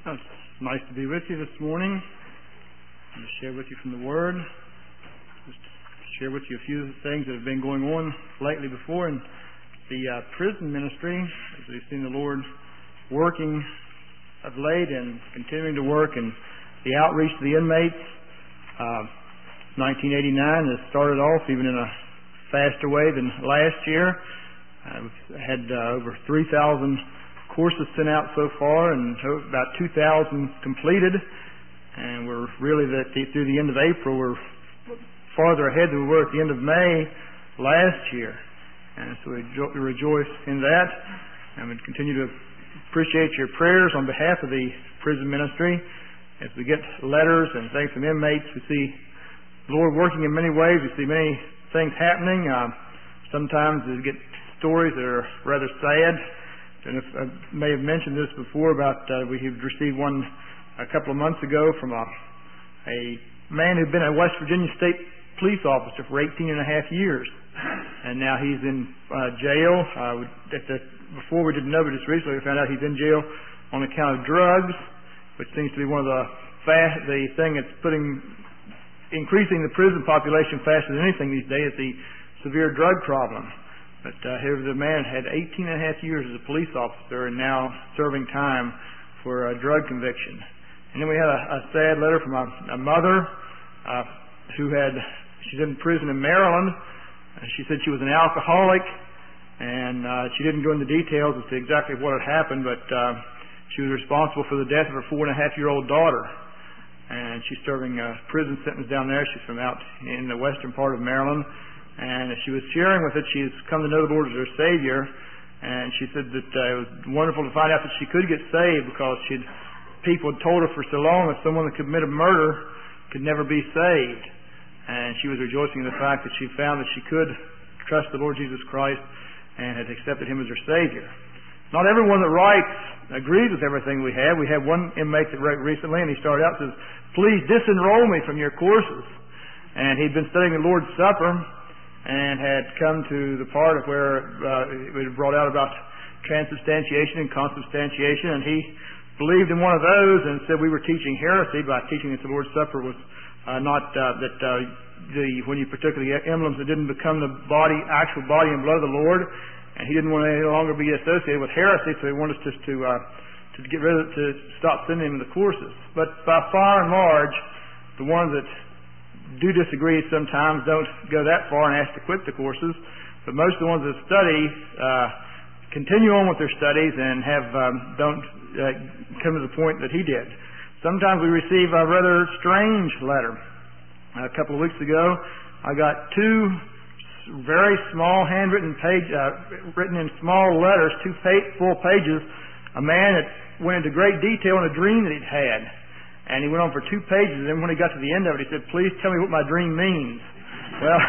It's nice to be with you this morning and to share with you from the Word. Just share with you a few things that have been going on lately before in the prison ministry, as we've seen the Lord working of late and continuing to work in the outreach to the inmates. 1989 has started off even in a faster way than last year. We've had over 3,000 courses sent out so far and about 2,000 completed, and we're really through the end of April we're farther ahead than we were at the end of May last year, and so we rejoice in that, and we continue to appreciate your prayers on behalf of the prison ministry. As we get letters and things from inmates, we see the Lord working in many ways. We see many things happening. Sometimes we get stories that are rather sad. And I may have mentioned this before about we had received one a couple of months ago from a man who'd been a West Virginia State police officer for 18 and a half years. And now he's in jail. Before we didn't know, but just recently we found out he's in jail on account of drugs, which seems to be one of the thing that's increasing the prison population faster than anything these days, the severe drug problem. But here the man had 18 and a half years as a police officer and now serving time for a drug conviction. And then we had a sad letter from a mother she's in prison in Maryland. She said she was an alcoholic, and she didn't go into details as to exactly what had happened, but she was responsible for the death of her 4.5-year-old daughter. And she's serving a prison sentence down there. She's from out in the western part of Maryland. And as she was sharing with it, she's come to know the Lord as her Savior. And she said that it was wonderful to find out that she could get saved because people had told her for so long that someone that could commit a murder could never be saved. And she was rejoicing in the fact that she found that she could trust the Lord Jesus Christ and had accepted Him as her Savior. Not everyone that writes agrees with everything we have. We had one inmate that wrote recently, and he started out and says, "Please disenroll me from your courses." And he'd been studying the Lord's Supper and had come to the part of where it was brought out about transubstantiation and consubstantiation, and he believed in one of those and said we were teaching heresy by teaching that the Lord's Supper was when you partook of the emblems, that didn't become the actual body and blood of the Lord, and he didn't want to any longer be associated with heresy, so he wanted us just to stop sending him to the courses. But by far and large, the ones that do disagree sometimes don't go that far and ask to quit the courses, but most of the ones that study continue on with their studies and don't come to the point that he did. Sometimes we receive a rather strange letter. A couple of weeks ago, I got two very small handwritten written in small letters, full pages. A man that went into great detail in a dream that he'd had. And he went on for 2 pages, and then when he got to the end of it, he said, "Please tell me what my dream means." Well,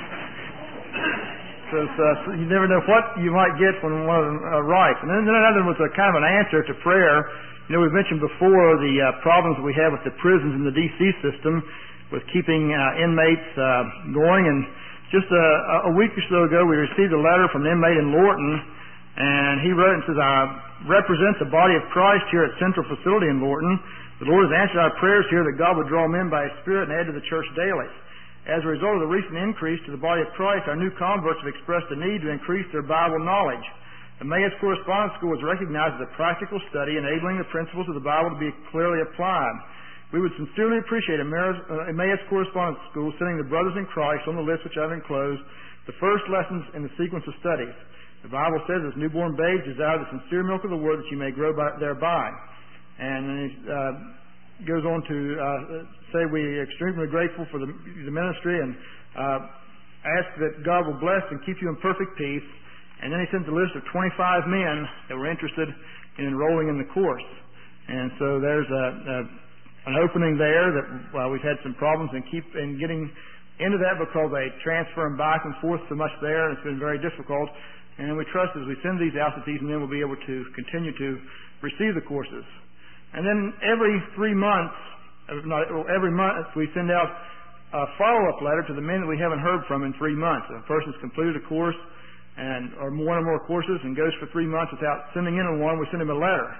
so you never know what you might get when one of them writes. And then another was a kind of an answer to prayer. You know, we've mentioned before the problems we have with the prisons and the DC system with keeping inmates going. And just a week or so ago, we received a letter from an inmate in Lorton, and he wrote and says, "I represent the body of Christ here at Central Facility in Lorton. The Lord has answered our prayers here that God would draw men by His Spirit and add to the church daily. As a result of the recent increase to the body of Christ, our new converts have expressed a need to increase their Bible knowledge. Emmaus Correspondence School is recognized as a practical study, enabling the principles of the Bible to be clearly applied. We would sincerely appreciate Emmaus Correspondence School sending the brothers in Christ on the list which I've enclosed the first lessons in the sequence of studies. The Bible says, as newborn babes desire the sincere milk of the Word that you may grow thereby." And then he goes on to say we're extremely grateful for the ministry and ask that God will bless and keep you in perfect peace. And then he sends a list of 25 men that were interested in enrolling in the course. And so there's an opening there that we've had some problems in getting into that because they transfer them back and forth so much there, and it's been very difficult. And we trust as we send these out that these men will be able to continue to receive the courses. And then every month we send out a follow-up letter to the men that we haven't heard from in 3 months. If a person's completed a course or one or more courses and goes for 3 months without sending in one, we send him a letter.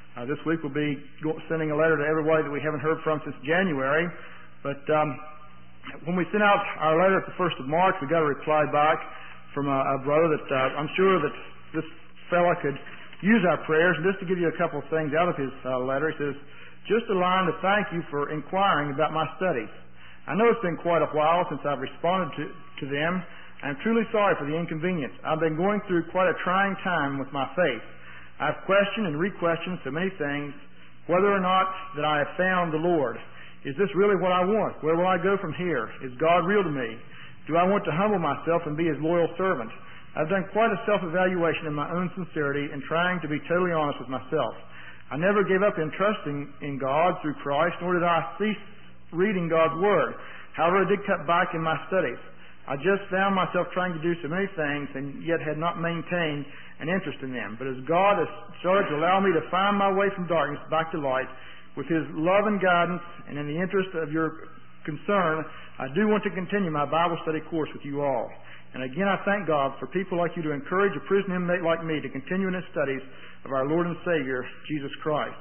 This week we'll be sending a letter to everybody that we haven't heard from since January. But when we sent out our letter at the 1st of March, we got a reply back from a brother that I'm sure that this fella could use our prayers. And just to give you a couple of things out of his letter, he says, just a line to thank you for inquiring about my studies. I know it's been quite a while since I've responded to them. I'm truly sorry for the inconvenience. I've been going through quite a trying time with my faith. I've questioned and re-questioned so many things, whether or not that I have found the Lord. Is this really what I want? Where will I go from here? Is God real to me? Do I want to humble myself and be His loyal servant? I've done quite a self-evaluation in my own sincerity and trying to be totally honest with myself. I never gave up in trusting in God through Christ, nor did I cease reading God's Word. However, I did cut back in my studies. I just found myself trying to do so many things and yet had not maintained an interest in them. But as God has started to allow me to find my way from darkness back to light with His love and guidance, and in the interest of your concern, I do want to continue my Bible study course with you all. And again, I thank God for people like you to encourage a prison inmate like me to continue in his studies of our Lord and Savior, Jesus Christ.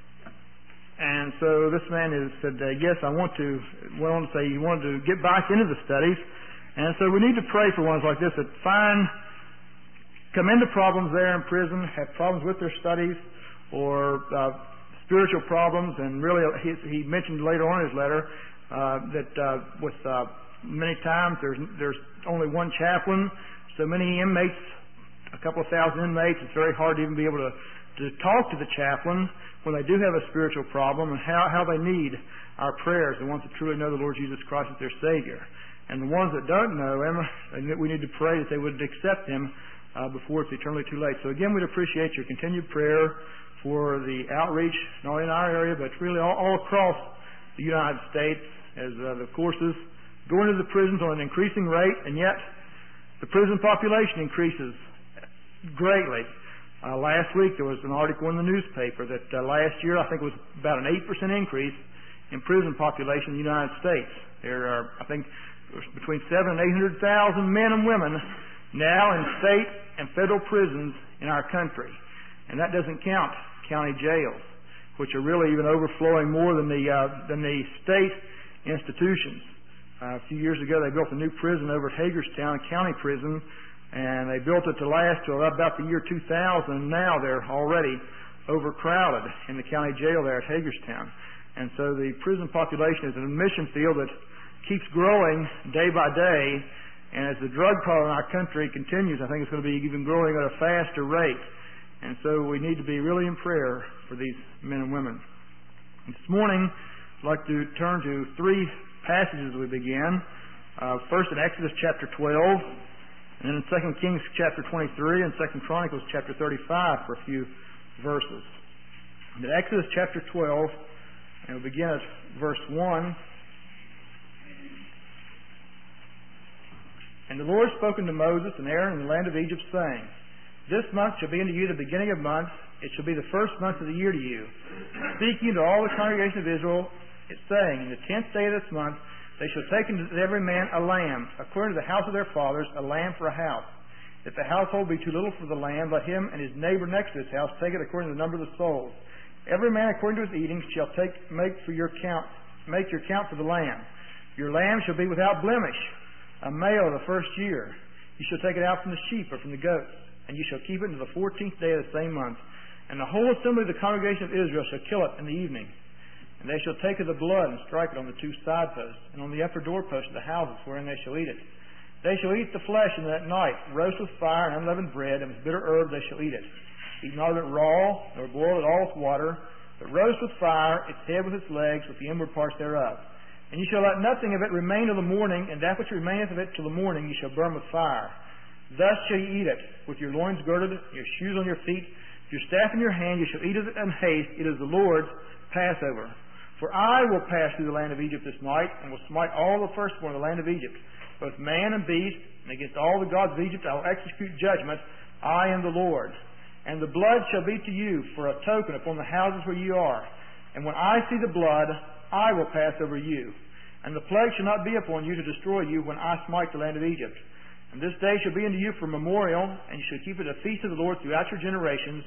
And so this man has said, yes, I want to, went on to say he wanted to get back into the studies. And so we need to pray for ones like this that come into problems there in prison, have problems with their studies, or spiritual problems. And really, he mentioned later on in his letter that with many times there's only one chaplain, so many inmates, a couple of thousand inmates, it's very hard to even be able to talk to the chaplain when they do have a spiritual problem, and how they need our prayers, the ones that truly know the Lord Jesus Christ as their Savior. And the ones that don't know Him, we need to pray that they would accept Him before it's eternally too late. So again, we'd appreciate your continued prayer for the outreach, not only in our area, but really all across the United States, as the courses go into the prisons on an increasing rate, and yet the prison population increases greatly. Last week there was an article in the newspaper that last year I think it was about an 8% increase in prison population in the United States. There are, I think, between 700,000 and 800,000 men and women now in state and federal prisons in our country. And that doesn't count county jails, which are really even overflowing more than the state institutions. A few years ago they built a new prison over at Hagerstown, a county prison, and they built it to last till about the year 2000, and now they're already overcrowded in the county jail there at Hagerstown. And so the prison population is an admission field that keeps growing day by day, and as the drug problem in our country continues, I think it's going to be even growing at a faster rate. And so we need to be really in prayer for these men and women. This morning, I'd like to turn to three passages as we begin. First in Exodus chapter 12, and then in 2 Kings chapter 23, and 2 Chronicles chapter 35 for a few verses. In Exodus chapter 12, and we'll begin at verse 1. And the Lord spoke unto Moses and Aaron in the land of Egypt, saying, This month shall be unto you the beginning of months. It shall be the first month of the year to you. Speaking to all the congregation of Israel, it's saying, In the 10th day of this month they shall take unto every man a lamb, according to the house of their fathers, a lamb for a house. If the household be too little for the lamb, let him and his neighbor next to his house take it according to the number of the souls. Every man according to his eating shall make your count for the lamb. Your lamb shall be without blemish, a male of the first year. You shall take it out from the sheep or from the goats, and you shall keep it until the 14th day of the same month. And the whole assembly of the congregation of Israel shall kill it in the evening. And they shall take of the blood and strike it on the two side posts, and on the upper doorposts of the houses wherein they shall eat it. They shall eat the flesh in that night, roast with fire and unleavened bread, and with bitter herb they shall eat it. Eat not of it raw, nor boil it all with water, but roast with fire its head with its legs, with the inward parts thereof. And you shall let nothing of it remain till the morning, and that which remaineth of it till the morning you shall burn with fire. Thus shall ye eat it, with your loins girded, your shoes on your feet, your staff in your hand. You shall eat it in haste. It is the Lord's Passover. For I will pass through the land of Egypt this night, and will smite all the firstborn of the land of Egypt, both man and beast, and against all the gods of Egypt I will execute judgment. I am the Lord. And the blood shall be to you for a token upon the houses where you are. And when I see the blood, I will pass over you. And the plague shall not be upon you to destroy you when I smite the land of Egypt. And this day shall be unto you for a memorial, and you shall keep it a feast of the Lord throughout your generations.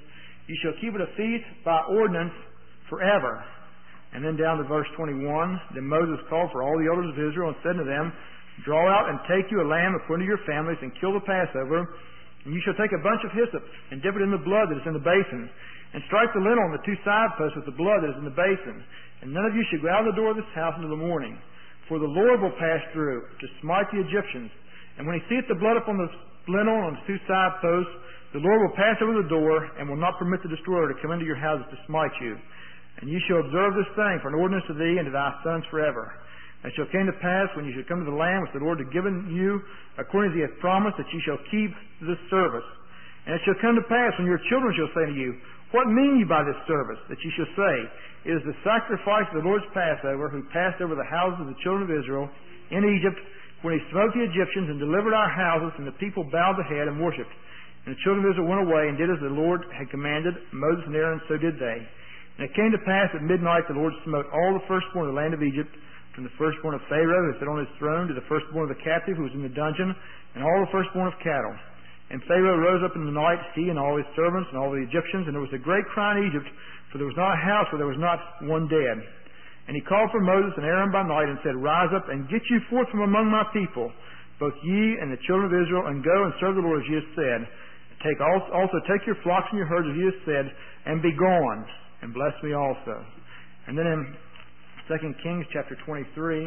You shall keep it a feast by ordinance forever. And then down to verse 21, then Moses called for all the elders of Israel and said to them, draw out and take you a lamb according to your families, and kill the Passover. And you shall take a bunch of hyssop, and dip it in the blood that is in the basin, and strike the lintel on the two side posts with the blood that is in the basin. And none of you shall go out of the door of this house until the morning. For the Lord will pass through to smite the Egyptians. And when he seeth the blood upon the lintel on the two side posts, the Lord will pass over the door, and will not permit the destroyer to come into your houses to smite you. And you shall observe this thing for an ordinance to thee and to thy sons forever. And it shall come to pass, when you shall come to the land which the Lord hath given you, according as he hath promised, that ye shall keep this service. And it shall come to pass, when your children shall say to you, what mean ye by this service? That ye shall say, it is the sacrifice of the Lord's Passover, who passed over the houses of the children of Israel in Egypt, when he smote the Egyptians and delivered our houses, and the people bowed the head and worshipped. And the children of Israel went away and did as the Lord had commanded Moses and Aaron, so did they. And it came to pass at midnight the Lord smote all the firstborn of the land of Egypt, from the firstborn of Pharaoh who sat on his throne to the firstborn of the captive who was in the dungeon, and all the firstborn of cattle. And Pharaoh rose up in the night, he and all his servants and all the Egyptians, and there was a great cry in Egypt, for there was not a house where there was not one dead. And he called for Moses and Aaron by night and said, rise up and get you forth from among my people, both ye and the children of Israel, and go and serve the Lord as ye have said. Also take your flocks and your herds as ye have said, and be gone, and bless me also. And then in 2 Kings chapter 23,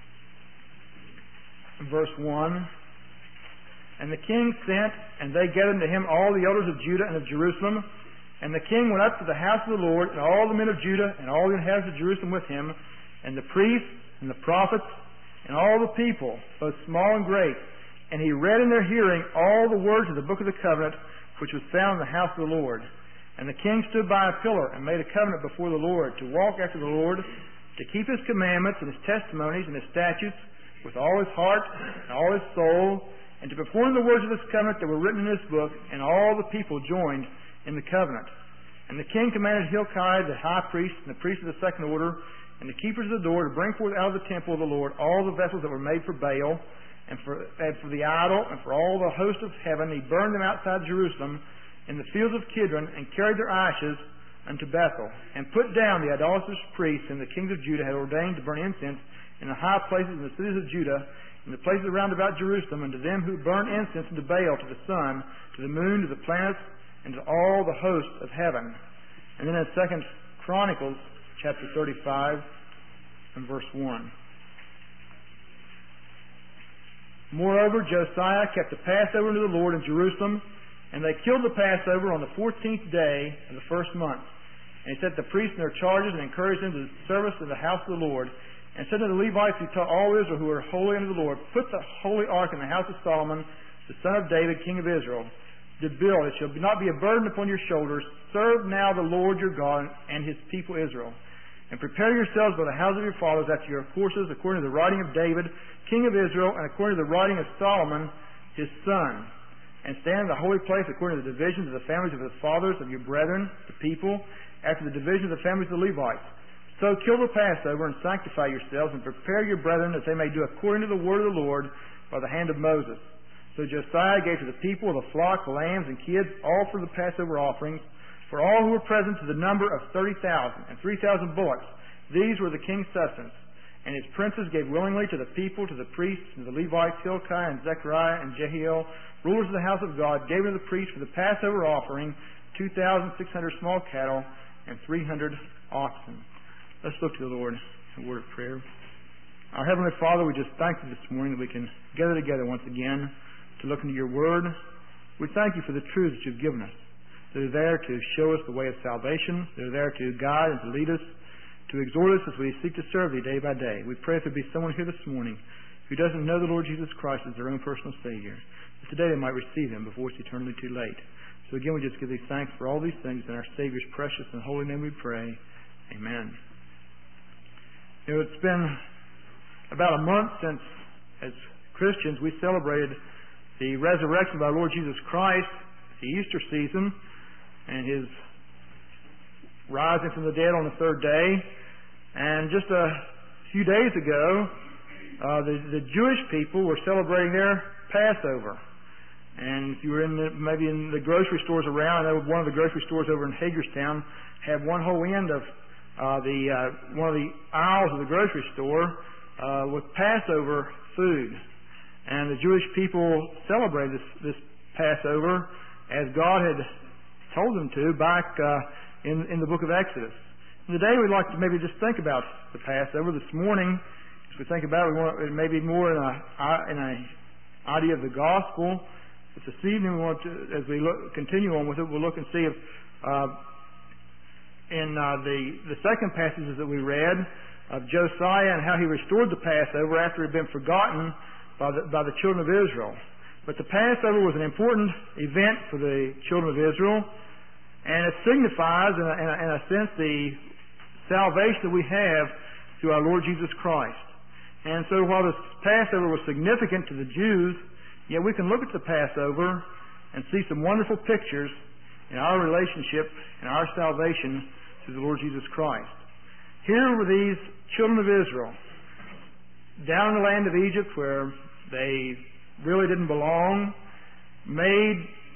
verse 1, and the king sent, and they gathered unto him all the elders of Judah and of Jerusalem. And the king went up to the house of the Lord, and all the men of Judah, and all the inhabitants of Jerusalem with him, and the priests, and the prophets, and all the people, both small and great. And he read in their hearing all the words of the book of the covenant, which was found in the house of the Lord. And the king stood by a pillar, and made a covenant before the Lord, to walk after the Lord, to keep his commandments, and his testimonies, and his statutes, with all his heart, and all his soul, and to perform the words of this covenant that were written in this book. And all the people joined in the covenant. And the king commanded Hilkiah the high priest, and the priests of the second order, and the keepers of the door, to bring forth out of the temple of the Lord all the vessels that were made for Baal, and for the idol, and for all the host of heaven. He burned them outside Jerusalem in the fields of Kidron, and carried their ashes unto Bethel, and put down the idolatrous priests whom the kings of Judah had ordained to burn incense in the high places in the cities of Judah, in the places round about Jerusalem, and to them who burn incense unto Baal, to the sun, to the moon, to the planets, and to all the hosts of heaven. And then in 2 Chronicles chapter 35 and verse 1. Moreover, Josiah kept the Passover unto the Lord in Jerusalem, and they killed the Passover on the 14th day of the first month. And he set the priests in their charges, and encouraged them to the service of the house of the Lord, and said to the Levites who taught all Israel who were holy unto the Lord, put the holy ark in the house of Solomon, the son of David, king of Israel, did build. It shall not be a burden upon your shoulders. Serve now the Lord your God and his people Israel. And prepare yourselves by the house of your fathers after your courses, according to the writing of David, king of Israel, and according to the writing of Solomon, his son. And stand in the holy place according to the divisions of the families of the fathers of your brethren, the people, after the division of the families of the Levites. So kill the Passover, and sanctify yourselves, and prepare your brethren, that they may do according to the word of the Lord by the hand of Moses. So Josiah gave to the people the flock, lambs, and kids, all for the Passover offerings, for all who were present, to the number of 30,000, and 3,000 bullocks. These were the king's substance. And his princes gave willingly to the people, to the priests, and the Levites, Hilkiah and Zechariah and Jehiel, rulers of the house of God, gave to the priests for the Passover offering 2,600 small cattle and 300 oxen. Let's look to the Lord in a word of prayer. Our Heavenly Father, we just thank you this morning that we can gather together once again to look into your word. We thank you for the truths that you've given us. They're there to show us the way of salvation. They're there to guide and to lead us, to exhort us as we seek to serve thee day by day. We pray if there be someone here this morning who doesn't know the Lord Jesus Christ as their own personal Savior, that today they might receive him before it's eternally too late. So again, we just give thee thanks for all these things. In our Savior's precious and holy name we pray. Amen. You know, it's been about a month since, as Christians, we celebrated the resurrection of our Lord Jesus Christ, the Easter season, and his rising from the dead on the third day. And just a few days ago, the Jewish people were celebrating their Passover. And if you were maybe in the grocery stores around, I know one of the grocery stores over in Hagerstown had one whole end of one of the aisles of the grocery store with Passover food. And the Jewish people celebrated this Passover as God had told them to back in the book of Exodus. And today we'd like to maybe just think about the Passover. This morning, as we think about it, we want maybe more in an idea of the gospel. But this evening, we want to, as we continue on with it, we'll look and see if in the second passages that we read of Josiah and how he restored the Passover after it had been forgotten by the children of Israel. But the Passover was an important event for the children of Israel, and it signifies, in a sense, the salvation that we have through our Lord Jesus Christ. And so while this Passover was significant to the Jews, yet we can look at the Passover and see some wonderful pictures in our relationship and our salvation through the Lord Jesus Christ. Here were these children of Israel down in the land of Egypt where they really didn't belong, made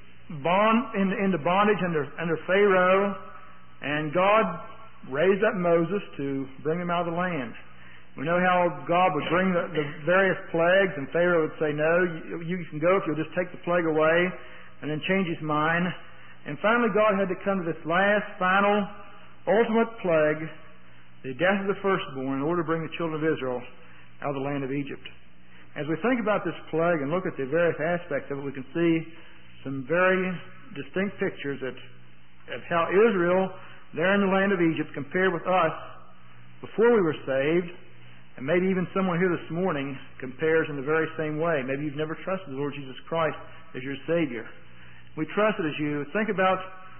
into bondage under Pharaoh, and God raised up Moses to bring them out of the land. We know how God would bring the various plagues, and Pharaoh would say, no, you can go if you'll just take the plague away, and then change his mind. And finally God had to come to this last, final, ultimate plague, the death of the firstborn, in order to bring the children of Israel out of the land of Egypt. As we think about this plague and look at the various aspects of it, we can see some very distinct pictures of how Israel, there in the land of Egypt, compared with us before we were saved. And maybe even someone here this morning compares in the very same way. Maybe you've never trusted the Lord Jesus Christ as your Savior. We trust it as you think about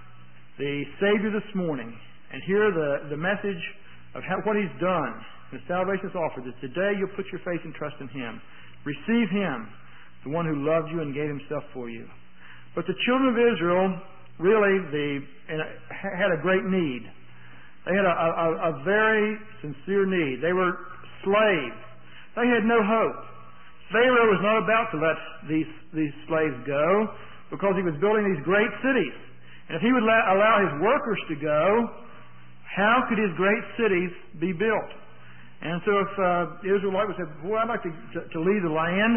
the Savior this morning and hear the message of what He's done. The salvation is offered. That today you'll put your faith and trust in Him. Receive Him, the one who loved you and gave Himself for you. But the children of Israel really had a great need. They had a very sincere need. They were slaves. They had no hope. Pharaoh was not about to let these slaves go because he was building these great cities. And if he would allow his workers to go, how could his great cities be built? And so if the Israelite would say, boy, I'd like to leave the land,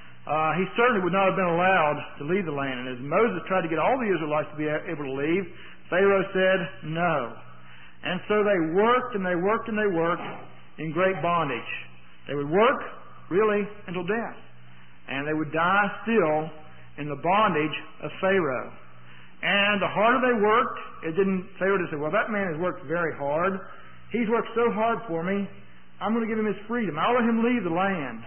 he certainly would not have been allowed to leave the land. And as Moses tried to get all the Israelites to be able to leave, Pharaoh said no. And so they worked and they worked and they worked in great bondage. They would work really until death. And they would die still in the bondage of Pharaoh. And the harder they worked, Pharaoh didn't say, well, that man has worked very hard. He's worked so hard for me, I'm going to give him his freedom. I'll let him leave the land.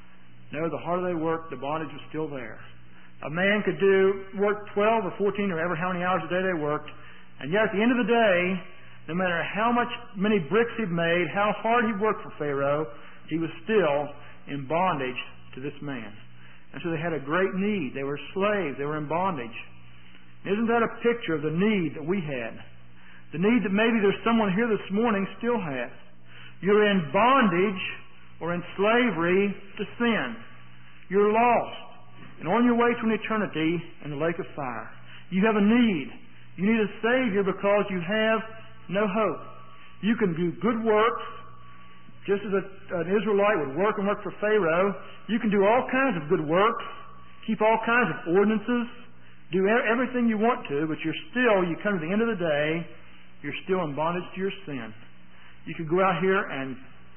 No, the harder they worked, the bondage was still there. A man could work 12 or 14 or ever how many hours a day they worked, and yet at the end of the day, no matter many bricks he'd made, how hard he worked for Pharaoh, he was still in bondage to this man. And so they had a great need. They were slaves. They were in bondage. Isn't that a picture of the need that we had? The need that maybe there's someone here this morning still has. You're in bondage or in slavery to sin. You're lost and on your way to an eternity in the lake of fire. You have a need. You need a Savior because you have no hope. You can do good works, just as an Israelite would work and work for Pharaoh. You can do all kinds of good works, keep all kinds of ordinances, do everything you want to, but you come to the end of the day, you're still in bondage to your sin. You could go out here and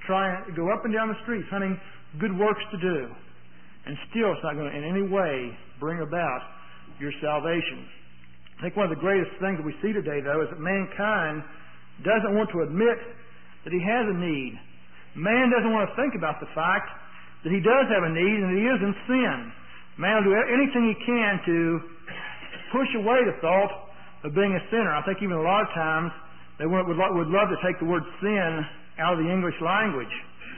go up and down the streets hunting good works to do, and still it's not going to in any way bring about your salvation. I think one of the greatest things that we see today, though, is that mankind doesn't want to admit that he has a need. Man doesn't want to think about the fact that he does have a need and that he is in sin. Man will do anything he can to push away the thought of being a sinner. I think even a lot of times they would love to take the word sin out of the English language.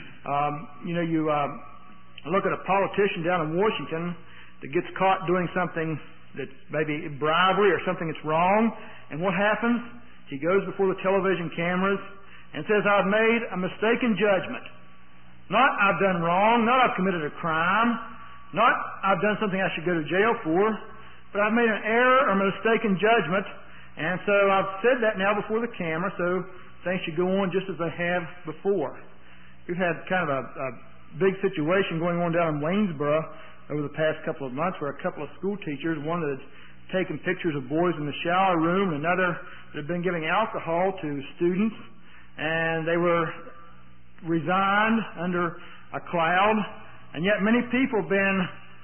You look at a politician down in Washington that gets caught doing something that's maybe bribery or something that's wrong, and what happens? He goes before the television cameras and says, I've made a mistaken judgment. Not I've done wrong, not I've committed a crime, not I've done something I should go to jail for, but I've made an error or mistaken judgment, and so I've said that now before the camera, so things should go on just as they have before. We've had kind of a big situation going on down in Waynesboro over the past couple of months where a couple of school teachers, one that had taken pictures of boys in the shower room, and another that had been giving alcohol to students, and they were resigned under a cloud, and yet many people have been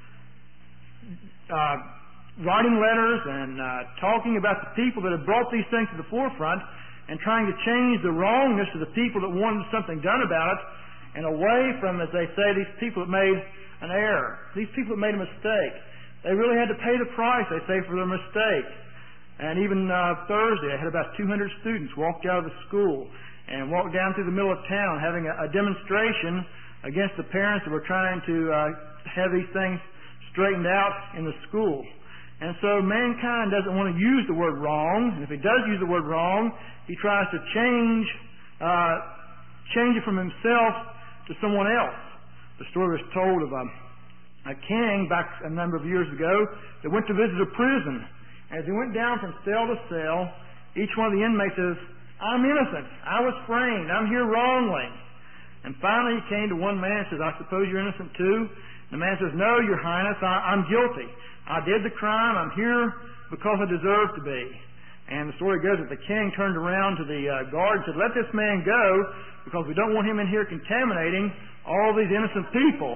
writing letters and talking about the people that have brought these things to the forefront and trying to change the wrongness of the people that wanted something done about it, and away from, as they say, these people that made an error, these people that made a mistake. They really had to pay the price, they say, for their mistake. And even Thursday, I had about 200 students walked out of the school and walked down through the middle of town having a demonstration against the parents that were trying to have these things straightened out in the school. And so mankind doesn't want to use the word wrong. And if he does use the word wrong, he tries to change it from himself to someone else. The story was told of a king back a number of years ago that went to visit a prison. As he went down from cell to cell, each one of the inmates says, "I'm innocent. I was framed. I'm here wrongly." And finally he came to one man and says, "I suppose you're innocent too?" And the man says, "No, Your Highness, I'm guilty. I did the crime. I'm here because I deserve to be." And the story goes that the king turned around to the guard and said, "Let this man go because we don't want him in here contaminating all these innocent people."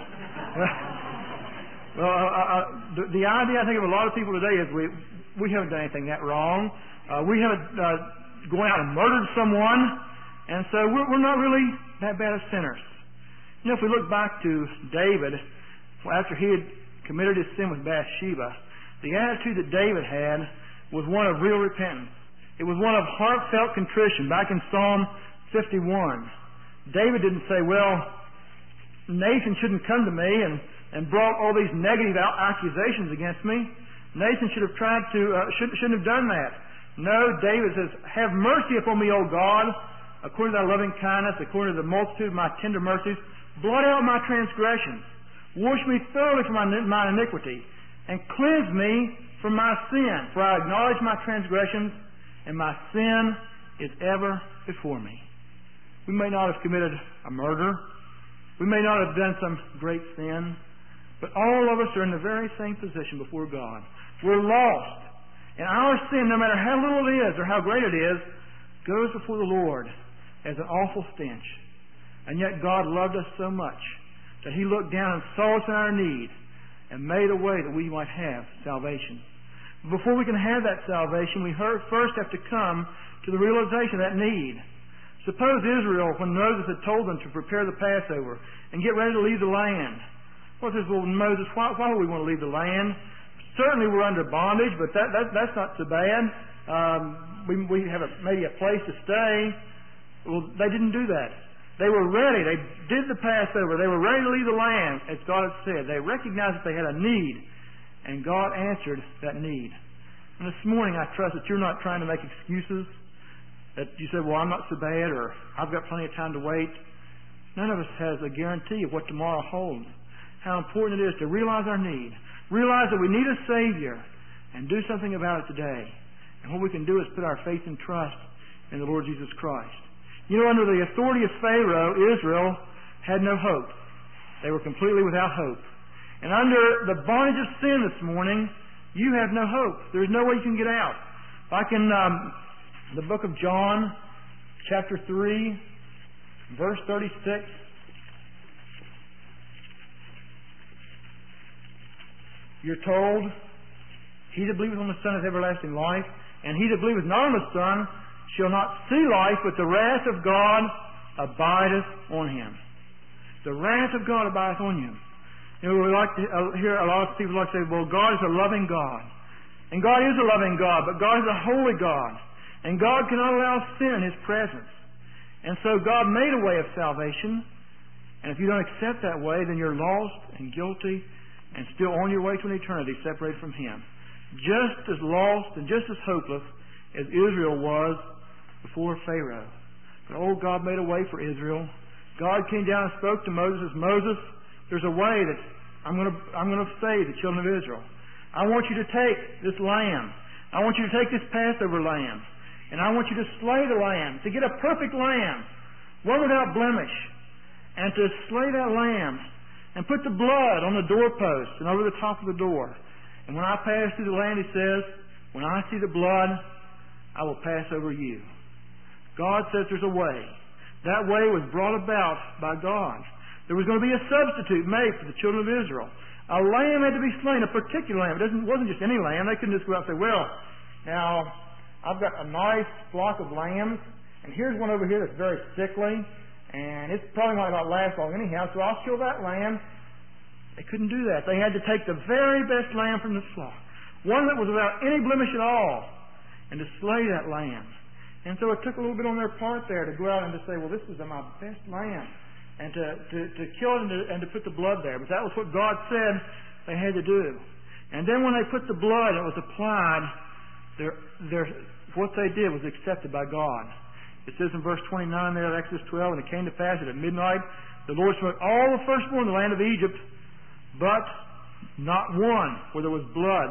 The idea, I think, of a lot of people today is we haven't done anything that wrong. We haven't gone out and murdered someone, and so we're not really that bad of sinners. You know, if we look back to David, after he had committed his sin with Bathsheba, the attitude that David had was one of real repentance. It was one of heartfelt contrition. Back in Psalm 51, David didn't say, "Well, Nathan shouldn't come to me and brought all these negative accusations against me. Nathan should have shouldn't have done that." No, David says, "Have mercy upon me, O God, according to thy loving kindness, according to the multitude of my tender mercies. Blot out my transgressions. Wash me thoroughly from my iniquity, and cleanse me from my sin. For I acknowledge my transgressions, and my sin is ever before me." We may not have committed a murder. We may not have done some great sin. But all of us are in the very same position before God. We're lost. And our sin, no matter how little it is or how great it is, goes before the Lord as an awful stench. And yet God loved us so much that He looked down and saw us in our need and made a way that we might have salvation. But before we can have that salvation, we first have to come to the realization of that need. Suppose Israel, when Moses had told them to prepare the Passover and get ready to leave the land. Well, says, "Well, Moses, why would we want to leave the land? Certainly we're under bondage, but that's not so bad. We have maybe a place to stay." Well, they didn't do that. They were ready. They did the Passover. They were ready to leave the land, as God had said. They recognized that they had a need, and God answered that need. And this morning, I trust that you're not trying to make excuses, that you say, "Well, I'm not so bad," or "I've got plenty of time to wait." None of us has a guarantee of what tomorrow holds. How important it is to realize our need, realize that we need a Savior, and do something about it today. And what we can do is put our faith and trust in the Lord Jesus Christ. You know, under the authority of Pharaoh, Israel had no hope. They were completely without hope. And under the bondage of sin this morning, you have no hope. There's no way you can get out. Like in the book of John, chapter 3, verse 36. You're told, "He that believeth on the Son hath everlasting life, and he that believeth not on the Son shall not see life, but the wrath of God abideth on him." The wrath of God abideth on you. You know, we like to hear a lot of people like to say, "Well, God is a loving God." And God is a loving God, but God is a holy God. And God cannot allow sin in His presence. And so God made a way of salvation. And if you don't accept that way, then you're lost and guilty and still on your way to an eternity separated from Him. Just as lost and just as hopeless as Israel was before Pharaoh. But God made a way for Israel. God came down and spoke to Moses. "Moses, there's a way that I'm going to save the children of Israel. I want you to take this lamb. I want you to take this Passover lamb. And I want you to slay the lamb, to get a perfect lamb, one without blemish, and to slay that lamb and put the blood on the doorpost and over the top of the door. And when I pass through the land, he says, when I see the blood, I will pass over you. God says there's a way. That way was brought about by God. There was going to be a substitute made for the children of Israel. A lamb had to be slain, a particular lamb. It wasn't just any lamb. They couldn't just go out and say, well, now, I've got a nice flock of lambs, and here's one over here that's very sickly, and it's probably not going to last long anyhow, so I'll kill that lamb. They couldn't do that. They had to take the very best lamb from the flock, one that was without any blemish at all, and to slay that lamb. And so it took a little bit on their part there to go out and to say, well, this is my best lamb, and to kill it and to put the blood there. But that was what God said they had to do. And then when they put the blood, it was applied, what they did was accepted by God. It says in verse 29 there of Exodus 12, and it came to pass that at midnight the Lord smote all the firstborn in the land of Egypt, but not one where there was blood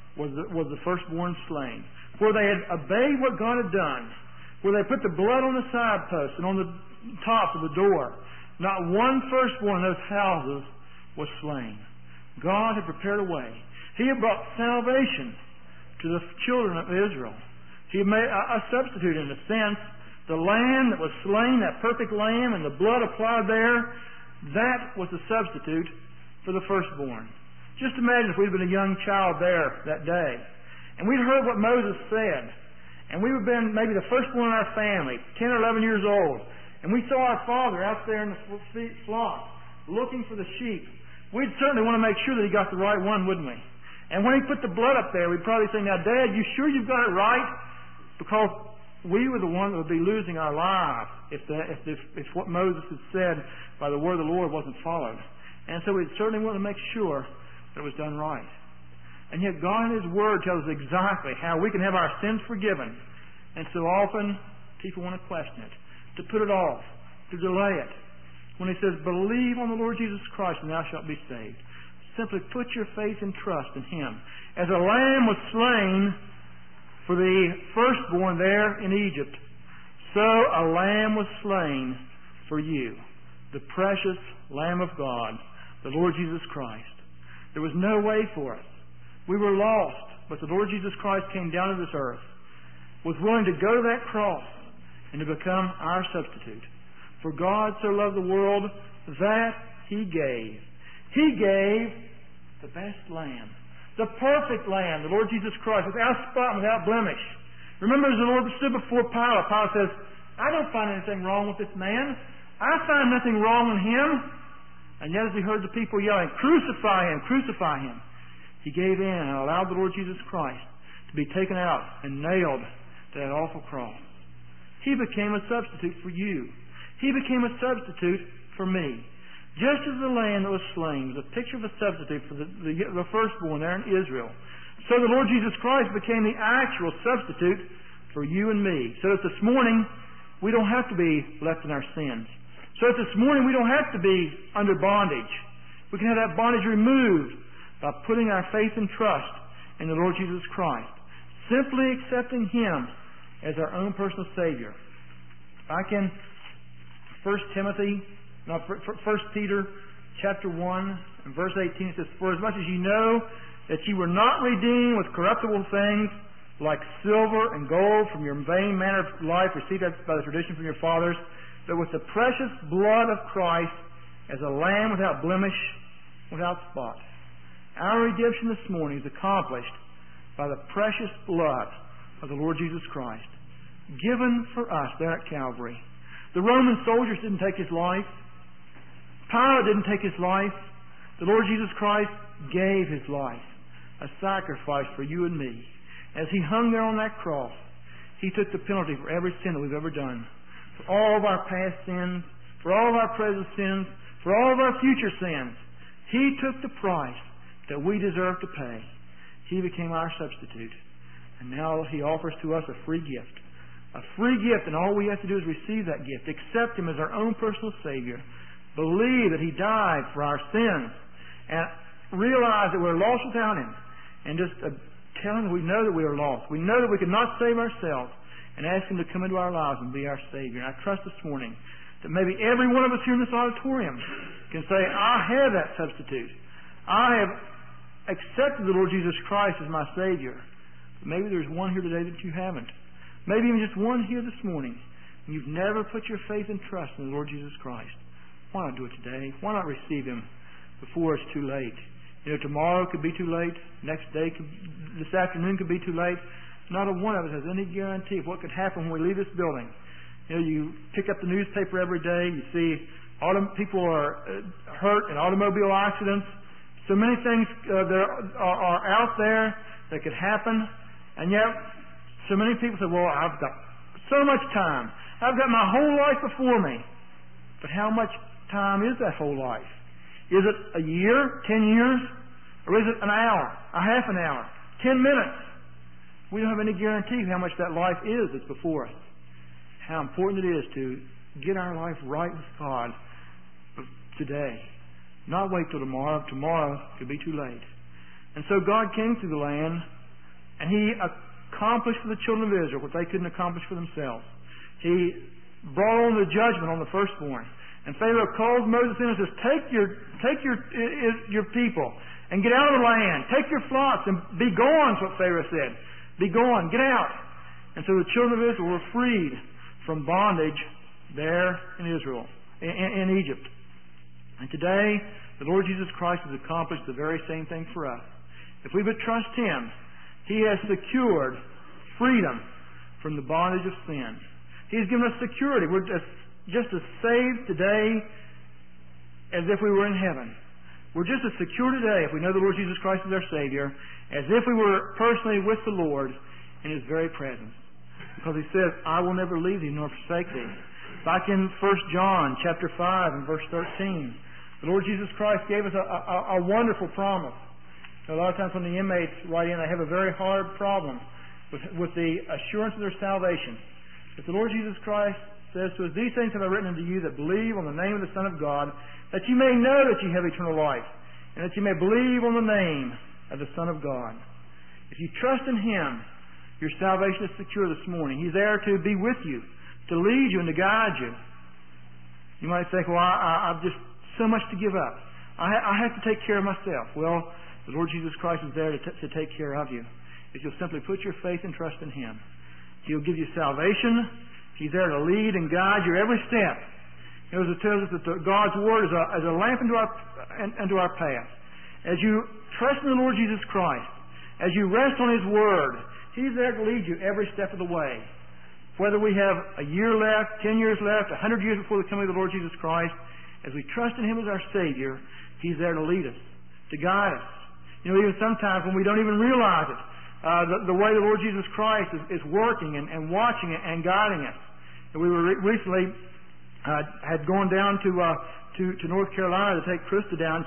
was the firstborn slain. Where they had obeyed what God had done, where they put the blood on the side posts and on the tops of the door, not one firstborn in those houses was slain. God had prepared a way. He had brought salvation to the children of Israel. He had made a substitute in a sense. The lamb that was slain, that perfect lamb, and the blood applied there, that was the substitute for the firstborn. Just imagine if we'd been a young child there that day, and we'd heard what Moses said, and we had been maybe the firstborn in our family, 10 or 11 years old, and we saw our father out there in the flock looking for the sheep. We'd certainly want to make sure that he got the right one, wouldn't we? And when he put the blood up there, we'd probably say, now, Dad, you sure you've got it right? Because we were the one that would be losing our lives if what Moses had said by the word of the Lord wasn't followed. And so we'd certainly want to make sure that it was done right. And yet God in His Word tells us exactly how we can have our sins forgiven. And so often people want to question it, to put it off, to delay it. When He says, believe on the Lord Jesus Christ and thou shalt be saved. Simply put your faith and trust in Him. As a lamb was slain for the firstborn there in Egypt, so a lamb was slain for you, the precious Lamb of God, the Lord Jesus Christ. There was no way for us. We were lost, but the Lord Jesus Christ came down to this earth, was willing to go to that cross and to become our substitute. For God so loved the world that He gave. He gave the best lamb, the perfect lamb, the Lord Jesus Christ, without spot and without blemish. Remember, as the Lord stood before Pilate, Pilate says, I don't find anything wrong with this man. I find nothing wrong in him. And yet as he heard the people yelling, crucify him, crucify him, he gave in and allowed the Lord Jesus Christ to be taken out and nailed to that awful cross. He became a substitute for you. He became a substitute for me. Just as the lamb that was slain was a picture of a substitute for the firstborn there in Israel, so the Lord Jesus Christ became the actual substitute for you and me. So that this morning we don't have to be left in our sins. So that this morning we don't have to be under bondage. We can have that bondage removed by putting our faith and trust in the Lord Jesus Christ. Simply accepting Him as our own personal Savior. Back in 1 Peter chapter 1 and verse 18, it says, for as much as you know that you were not redeemed with corruptible things like silver and gold from your vain manner of life received by the tradition from your fathers, but with the precious blood of Christ as a lamb without blemish, without spot. Our redemption this morning is accomplished by the precious blood of the Lord Jesus Christ, given for us there at Calvary. The Roman soldiers didn't take His life. Pilate didn't take His life. The Lord Jesus Christ gave His life, a sacrifice for you and me. As He hung there on that cross, He took the penalty for every sin that we've ever done. For all of our past sins, for all of our present sins, for all of our future sins. He took the price that we deserve to pay. He became our substitute. And now He offers to us a free gift. A free gift, and all we have to do is receive that gift. Accept Him as our own personal Savior. Believe that He died for our sins. And realize that we're lost without Him. and just tell Him we know that we are lost. We know that we cannot save ourselves, and ask Him to come into our lives and be our Savior. And I trust this morning that maybe every one of us here in this auditorium can say, I have that substitute. I have accepted the Lord Jesus Christ as my Savior. But maybe there's one here today that you haven't. Maybe even just one here this morning. And you've never put your faith and trust in the Lord Jesus Christ. Why not do it today? Why not receive Him before it's too late? You know, tomorrow could be too late. Next day, this afternoon could be too late. Not a one of us has any guarantee of what could happen when we leave this building. You know, you pick up the newspaper every day. You see people are hurt in automobile accidents. So many things that are out there that could happen. And yet, so many people say, well, I've got so much time. I've got my whole life before me. But how much time is that whole life? Is it a year, 10 years? Or is it an hour, a half an hour, 10 minutes? We don't have any guarantee of how much that life is that's before us. How important it is to get our life right with God today. Not wait till tomorrow. Tomorrow could be too late. And so God came through the land, and He accomplished for the children of Israel what they couldn't accomplish for themselves. He brought on the judgment on the firstborn. And Pharaoh calls Moses in and says, take your people and get out of the land. Take your flocks and be gone, is what Pharaoh said. Be gone. Get out. And so the children of Israel were freed from bondage there in Israel, in Egypt. And today, the Lord Jesus Christ has accomplished the very same thing for us. If we would trust Him, He has secured freedom from the bondage of sin. He's given us security. We're just as saved today as if we were in heaven. We're just as secure today if we know the Lord Jesus Christ is our Savior as if we were personally with the Lord in His very presence. Because He says, I will never leave thee nor forsake thee. Back in 1 John chapter 5 and verse 13, the Lord Jesus Christ gave us a wonderful promise. A lot of times when the inmates write in, they have a very hard problem with the assurance of their salvation. But the Lord Jesus Christ says to us, these things have I written unto you that believe on the name of the Son of God, that you may know that you have eternal life, and that you may believe on the name of the Son of God. If you trust in Him, your salvation is secure this morning. He's there to be with you, to lead you and to guide you. You might think, well, I've just so much to give up. I have to take care of myself. Well, the Lord Jesus Christ is there to take care of you. If you'll simply put your faith and trust in Him, He'll give you salvation. He's there to lead and guide you every step. You know, it tells us that God's Word is a lamp into our path. As you trust in the Lord Jesus Christ, as you rest on His Word, He's there to lead you every step of the way. Whether we have a year left, 10 years left, 100 years before the coming of the Lord Jesus Christ, as we trust in Him as our Savior, He's there to lead us, to guide us. You know, even sometimes when we don't even realize it, the way the Lord Jesus Christ is working and watching it and guiding us. And we were recently had gone down to North Carolina to take Krista down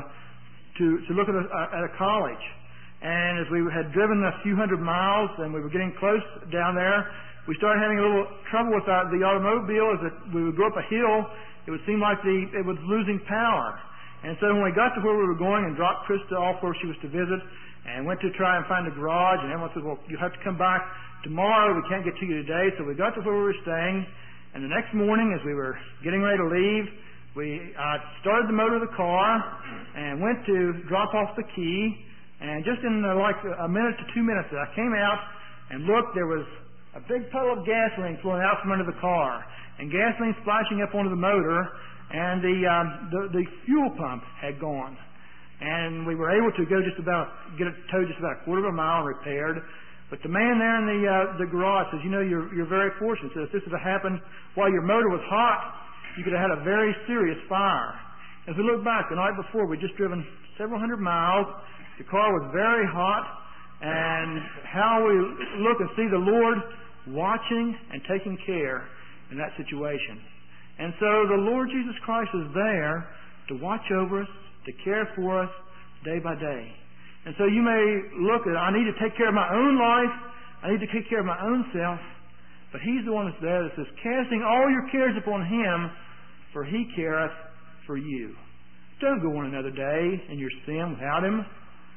to look at a college. And as we had driven a few hundred miles and we were getting close down there, we started having a little trouble with the automobile. As we would go up a hill, it would seem like it was losing power. And so when we got to where we were going and dropped Krista off where she was to visit and went to try and find a garage, and everyone said, well, you have to come back tomorrow. We can't get to you today. So we got to where we were staying, and the next morning as we were getting ready to leave, we started the motor of the car and went to drop off the key, and just in like a minute to 2 minutes I came out and looked, there was a big puddle of gasoline flowing out from under the car, and gasoline splashing up onto the motor, and the fuel pump had gone. And we were able to get it towed just about a quarter of a mile and repaired. But the man there in the garage says, you know, you're very fortunate. So if this had happened while your motor was hot, you could have had a very serious fire. As we look back, the night before, we'd just driven several hundred miles. The car was very hot. And how we look and see the Lord watching and taking care in that situation. And so the Lord Jesus Christ is there to watch over us, to care for us day by day. And so you may look at, I need to take care of my own life, I need to take care of my own self, but He's the one that's there that says, casting all your cares upon Him, for He careth for you. Don't go on another day in your sin without Him.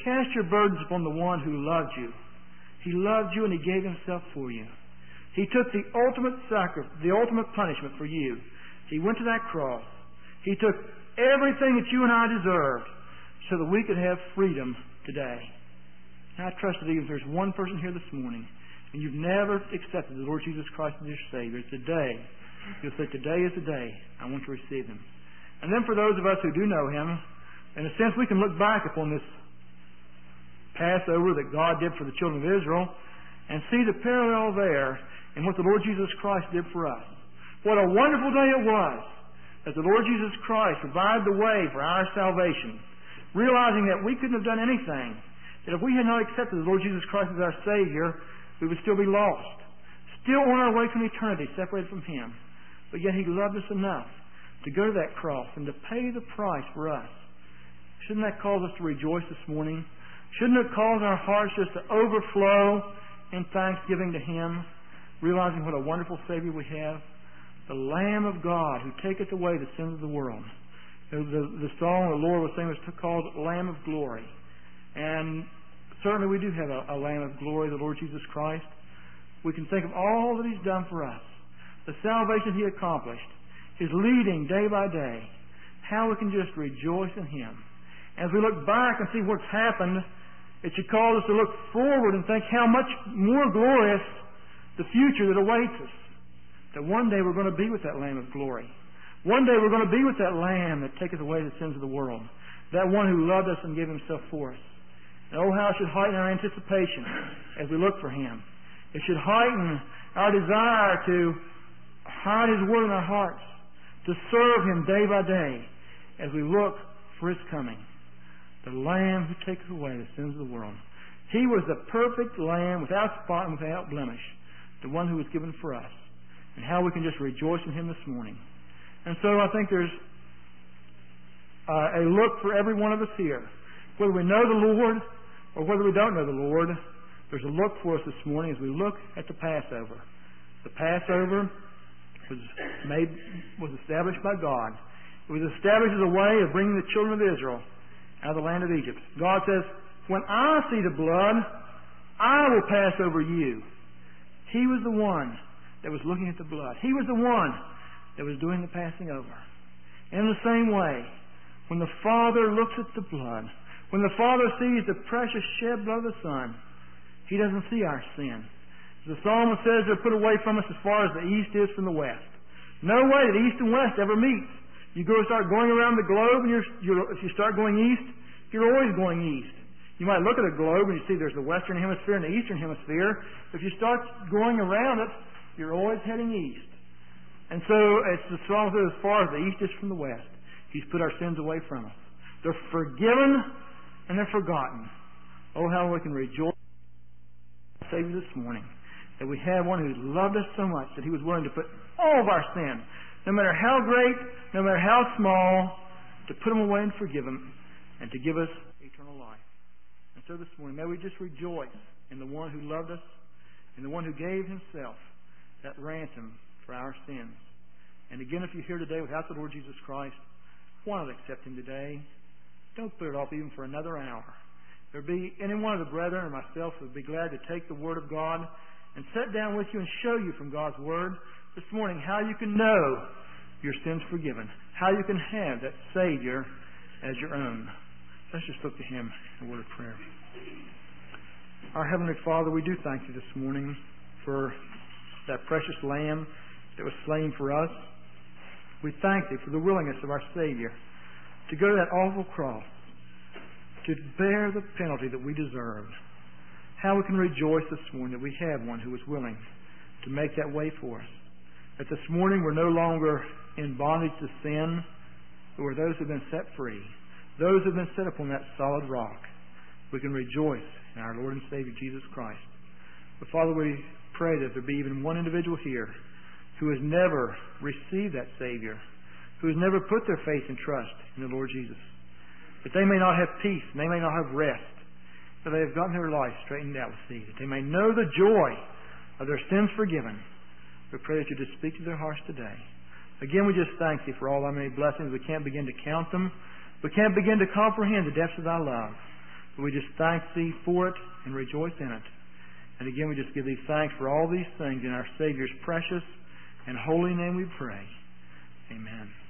Cast your burdens upon the one who loved you. He loved you and He gave Himself for you. He took the ultimate sacrifice, the ultimate punishment for you. He went to that cross. He took everything that you and I deserved so that we could have freedom today. And I trust that even if there's one person here this morning and you've never accepted the Lord Jesus Christ as your Savior, today, you'll say, today is the day I want to receive Him. And then for those of us who do know Him, in a sense we can look back upon this Passover that God did for the children of Israel and see the parallel there in what the Lord Jesus Christ did for us. What a wonderful day it was that the Lord Jesus Christ provided the way for our salvation, realizing that we couldn't have done anything, that if we had not accepted the Lord Jesus Christ as our Savior, we would still be lost, still on our way to an eternity separated from Him. But yet He loved us enough to go to that cross and to pay the price for us. Shouldn't that cause us to rejoice this morning? Shouldn't it cause our hearts just to overflow in thanksgiving to Him, realizing what a wonderful Savior we have? The Lamb of God who taketh away the sins of the world. The song the Lord was saying was called Lamb of Glory. And certainly we do have a Lamb of Glory, the Lord Jesus Christ. We can think of all that He's done for us, the salvation He accomplished, His leading day by day, how we can just rejoice in Him. As we look back and see what's happened, it should cause us to look forward and think how much more glorious the future that awaits us. That one day we're going to be with that Lamb of glory. One day we're going to be with that Lamb that taketh away the sins of the world. That one who loved us and gave Himself for us. And oh, how it should heighten our anticipation as we look for Him. It should heighten our desire to hide His Word in our hearts, to serve Him day by day as we look for His coming. The Lamb who taketh away the sins of the world. He was the perfect Lamb without spot and without blemish, the one who was given for us. And how we can just rejoice in Him this morning. And so I think there's a look for every one of us here. Whether we know the Lord or whether we don't know the Lord, there's a look for us this morning as we look at the Passover. The Passover was established by God. It was established as a way of bringing the children of Israel out of the land of Egypt. God says, when I see the blood, I will pass over you. He was the one that was looking at the blood. He was the one that was doing the passing over. In the same way, when the Father looks at the blood, when the Father sees the precious shed blood of the Son, He doesn't see our sin. The psalmist says they're put away from us as far as the east is from the west. No way that east and west ever meet. You start going around the globe, and if you start going east, you're always going east. You might look at a globe and you see there's the western hemisphere and the eastern hemisphere. If you start going around it, you're always heading east. And so it's the psalmist says, as far as the east is from the west, He's put our sins away from us. They're forgiven and they're forgotten. Oh, how we can rejoice in the Savior this morning, that we have one who loved us so much that He was willing to put all of our sin, no matter how great, no matter how small, to put them away and forgive them, and to give us eternal life. And so this morning, may we just rejoice in the one who loved us, in the one who gave Himself that ransom for our sins. And again, if you're here today without the Lord Jesus Christ, why not accept Him today? Don't put it off even for another hour. There be any one of the brethren or myself who would be glad to take the Word of God and sit down with you and show you from God's Word this morning how you can know your sins forgiven, how you can have that Savior as your own. Let's just look to Him in a word of prayer. Our Heavenly Father, we do thank You this morning for that precious Lamb that was slain for us. We thank Thee for the willingness of our Savior to go to that awful cross, to bear the penalty that we deserved. How we can rejoice this morning that we have one who is willing to make that way for us. That this morning we're no longer in bondage to sin, but we're those who have been set free, those who have been set upon that solid rock. We can rejoice in our Lord and Savior Jesus Christ. But Father, we pray that there be even one individual here who has never received that Savior, who has never put their faith and trust in the Lord Jesus, that they may not have peace, and they may not have rest, that they have gotten their life straightened out with Thee, that they may know the joy of their sins forgiven. We pray that You just speak to their hearts today. Again, we just thank Thee for all Thy many blessings. We can't begin to count them. We can't begin to comprehend the depths of Thy love. We just thank Thee for it and rejoice in it. And again, we just give Thee thanks for all these things in our Savior's precious and holy name we pray. Amen.